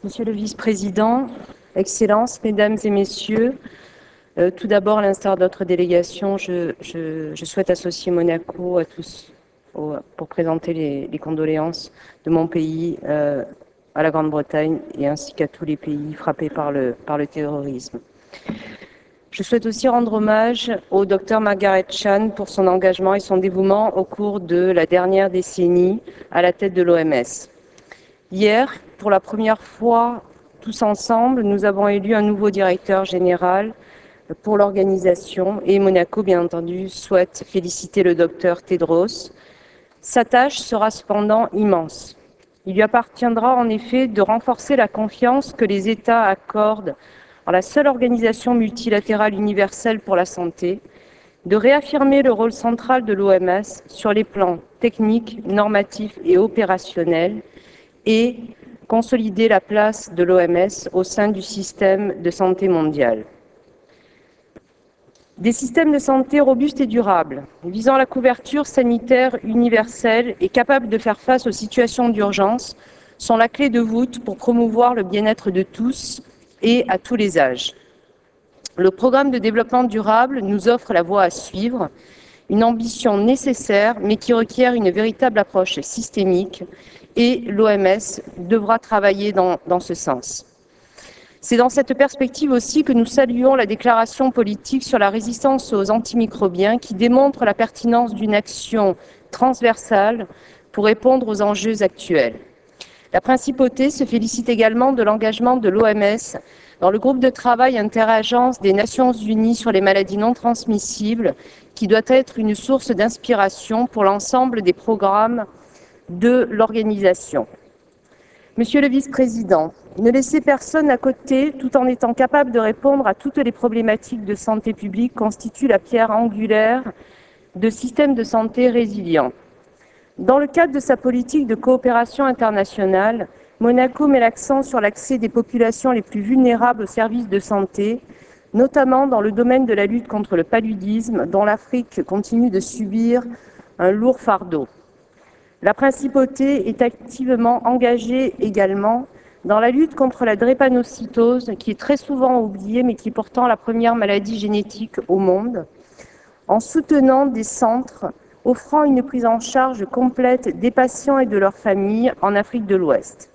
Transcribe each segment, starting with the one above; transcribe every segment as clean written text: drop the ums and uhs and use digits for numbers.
Monsieur le vice-président, Excellences, Mesdames et Messieurs, tout d'abord, à l'instar de notre délégation, je souhaite associer Monaco à tous pour présenter les condoléances de mon pays à la Grande-Bretagne et ainsi qu'à tous les pays frappés par le terrorisme. Je souhaite aussi rendre hommage au Dr Margaret Chan pour son engagement et son dévouement au cours de la dernière décennie à la tête de l'OMS. Hier, pour la première fois, tous ensemble, nous avons élu un nouveau directeur général pour l'organisation et Monaco, bien entendu, souhaite féliciter le docteur Tedros. Sa tâche sera cependant immense. Il lui appartiendra en effet de renforcer la confiance que les États accordent en la seule organisation multilatérale universelle pour la santé, de réaffirmer le rôle central de l'OMS sur les plans techniques, normatifs et opérationnels et consolider la place de l'OMS au sein du système de santé mondial. Des systèmes de santé robustes et durables, visant la couverture sanitaire universelle et capables de faire face aux situations d'urgence, sont la clé de voûte pour promouvoir le bien-être de tous et à tous les âges. Le programme de développement durable nous offre la voie à suivre, une ambition nécessaire, mais qui requiert une véritable approche systémique, et l'OMS devra travailler dans ce sens. C'est dans cette perspective aussi que nous saluons la déclaration politique sur la résistance aux antimicrobiens qui démontre la pertinence d'une action transversale pour répondre aux enjeux actuels. La Principauté se félicite également de l'engagement de l'OMS dans le groupe de travail interagence des Nations Unies sur les maladies non transmissibles, qui doit être une source d'inspiration pour l'ensemble des programmes de l'organisation. Monsieur le vice-président, ne laisser personne à côté tout en étant capable de répondre à toutes les problématiques de santé publique constitue la pierre angulaire de systèmes de santé résilients. Dans le cadre de sa politique de coopération internationale, Monaco met l'accent sur l'accès des populations les plus vulnérables aux services de santé, notamment dans le domaine de la lutte contre le paludisme, dont l'Afrique continue de subir un lourd fardeau. La Principauté est activement engagée également dans la lutte contre la drépanocytose, qui est très souvent oubliée, mais qui est pourtant la première maladie génétique au monde, en soutenant des centres offrant une prise en charge complète des patients et de leurs familles en Afrique de l'Ouest.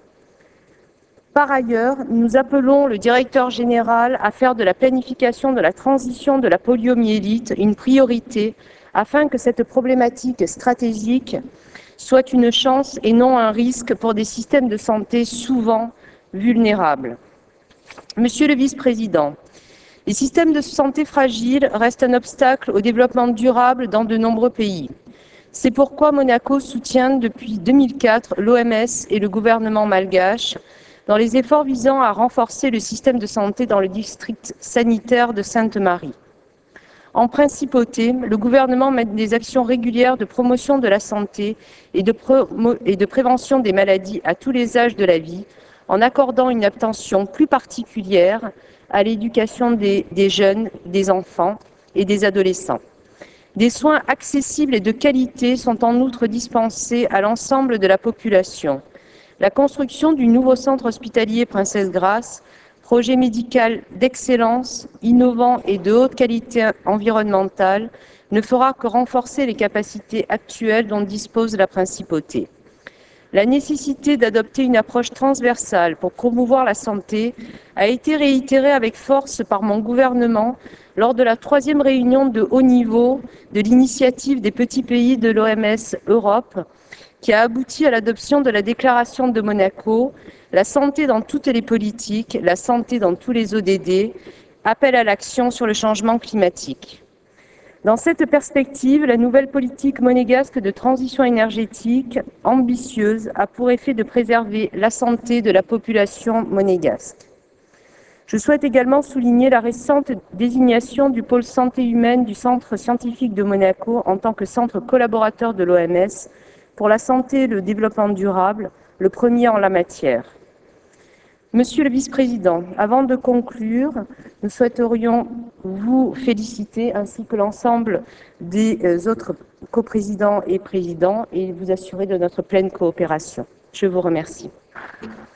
Par ailleurs, nous appelons le directeur général à faire de la planification de la transition de la poliomyélite une priorité afin que cette problématique stratégique soit une chance et non un risque pour des systèmes de santé souvent vulnérables. Monsieur le vice-président, les systèmes de santé fragiles restent un obstacle au développement durable dans de nombreux pays. C'est pourquoi Monaco soutient depuis 2004 l'OMS et le gouvernement malgache dans les efforts visant à renforcer le système de santé dans le district sanitaire de Sainte-Marie. En Principauté, le gouvernement mène des actions régulières de promotion de la santé et de prévention des maladies à tous les âges de la vie, en accordant une attention plus particulière à l'éducation des jeunes, des enfants et des adolescents. Des soins accessibles et de qualité sont en outre dispensés à l'ensemble de la population. La construction du nouveau centre hospitalier Princesse Grace, projet médical d'excellence, innovant et de haute qualité environnementale, ne fera que renforcer les capacités actuelles dont dispose la Principauté. La nécessité d'adopter une approche transversale pour promouvoir la santé a été réitérée avec force par mon gouvernement lors de la 3e réunion de haut niveau de l'initiative des petits pays de l'OMS Europe, qui a abouti à l'adoption de la déclaration de Monaco, la santé dans toutes les politiques, la santé dans tous les ODD, appel à l'action sur le changement climatique. Dans cette perspective, la nouvelle politique monégasque de transition énergétique ambitieuse a pour effet de préserver la santé de la population monégasque. Je souhaite également souligner la récente désignation du pôle santé humaine du Centre scientifique de Monaco en tant que centre collaborateur de l'OMS pour la santé et le développement durable, le premier en la matière. Monsieur le vice-président, avant de conclure, nous souhaiterions vous féliciter ainsi que l'ensemble des autres coprésidents et présidents et vous assurer de notre pleine coopération. Je vous remercie.